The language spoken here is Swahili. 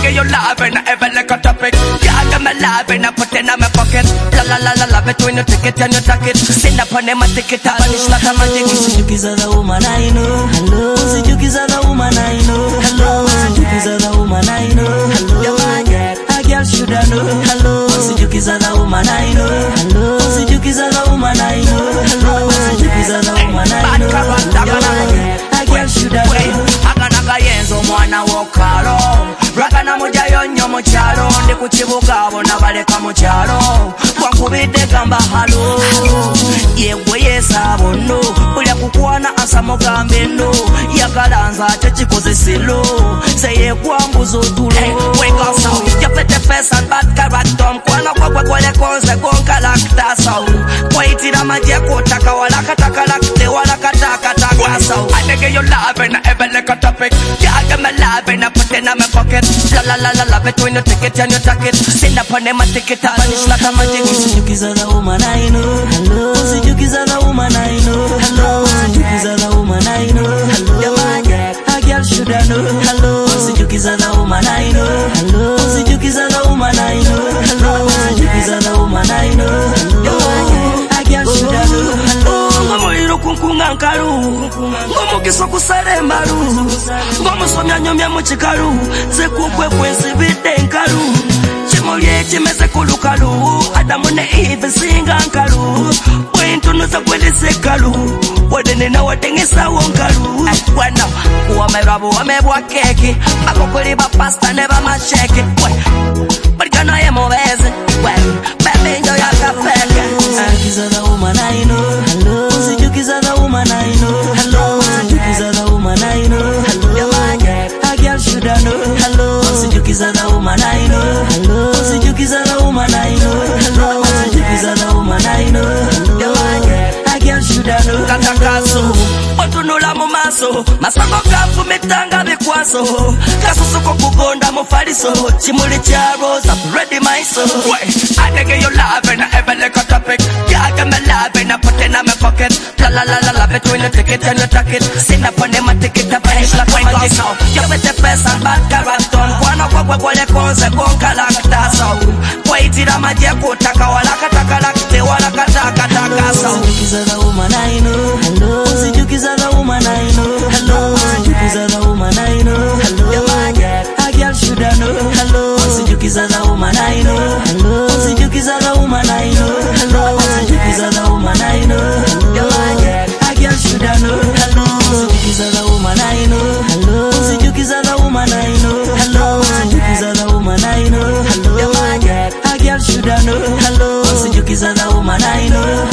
nigga, you love and I ever like a topic. Yeah, I got my love and I put it in my pocket. La la la la la, between your ticket and your jacket. Send up on them a ticket, I vanish like a magic. Usijukiza the woman I know. Hello. Usijukiza the woman I know. Hello. Usijukiza the woman I know. Hello. A girl should I know. Hello. Usijukiza the woman I know. Hello. Usijukiza the woman I know. Hello. Usijukiza the woman I know. A girl should I know. Aganaga yenzo mwana wokalo. Rakana mujayo nyo muchalo. Ndi kuchibuka bona baleka muchalo. Wankubide gamba halo. Yewe yesabo no. Ulya kukwana asamo gambe no. Yakalanza chechikoze silo. Seye kwambuzo tulo. Wake up sound. You fit the face and bad character. Kwana kwa kwale konse konka lakta sound. Kwa itira maje kotaka wala kataka lakte wala kataka taka sound. I nigga you love and I ever like a topic. Yeah, I got my love and I put it in my pocket. La la la la la, between your ticket and your jacket. Send up on them a ticket, I vanish like a magic. Usijukiza the woman I know. Hello. Usijukiza the woman I know. Hello. Usijukiza the woman I know. Hello. A girl should I know. Hello. Usijukiza the woman I know. Hello. Usijukiza the woman I know. Hello. Usijukiza the woman I know. Hello. A girl should I know. Hello. Ngomoiro kunkunga nkalu. Ngomugiso kusale malu. Ngomusomya nyomya muchikalu. Zekukwe kwensi bide nkalu. Chimolye chimeze kulukalu. Adamu ne Eve singa nkalu. Bwintunuza kwelise kalu. Wadene na wadengisa wonkalu. Wana kuwa merabu wamebwa keki. Makokuli ba pasta neba macheki. Barigano ye moweze. Baby njo ya kafeke. Usijukiza the woman I know. Hello. Usijukiza the woman I know. Hello. Usijukiza the woman I know. Hello. A girl should I know. Hello. Usijukiza the woman I know. Hello. Usijukiza the woman I know. Hello. Usijukiza the woman I know. Hello. A girl should I know. Katakaso otunula mu maso masako gafu mitanga bikwaso kasusuko kugonda mu faliso chimuli cha rose up ready my soul. I nigga you love and I ever like a topic. Yeah, I got my love and I put it in my pocket. La la la la la, between the ticket and your jacket. Send up on them a ticket, I vanish like a magic. You fit the face and bad character. Kwana kwa kwale konse konka lakta sound. Kwa itira maje kotaka wala kataka lakte wala kataka taka sound. Usijukiza the woman I know. Hello. Usijukiza the woman I know. Hello. Usijukiza the woman I know. Hello. A girl should I know. Hello. Usijukiza the woman I know. Hello. Usijukiza the woman I know. Hello. Usijukiza the woman I know. Hello. A girl should I know. Hello. Usijukiza the woman I know. Hello. Usijukiza the woman I know. Hello. Usijukiza the woman I know. Hello. A girl should I know. Hello. Usijukiza the woman I know.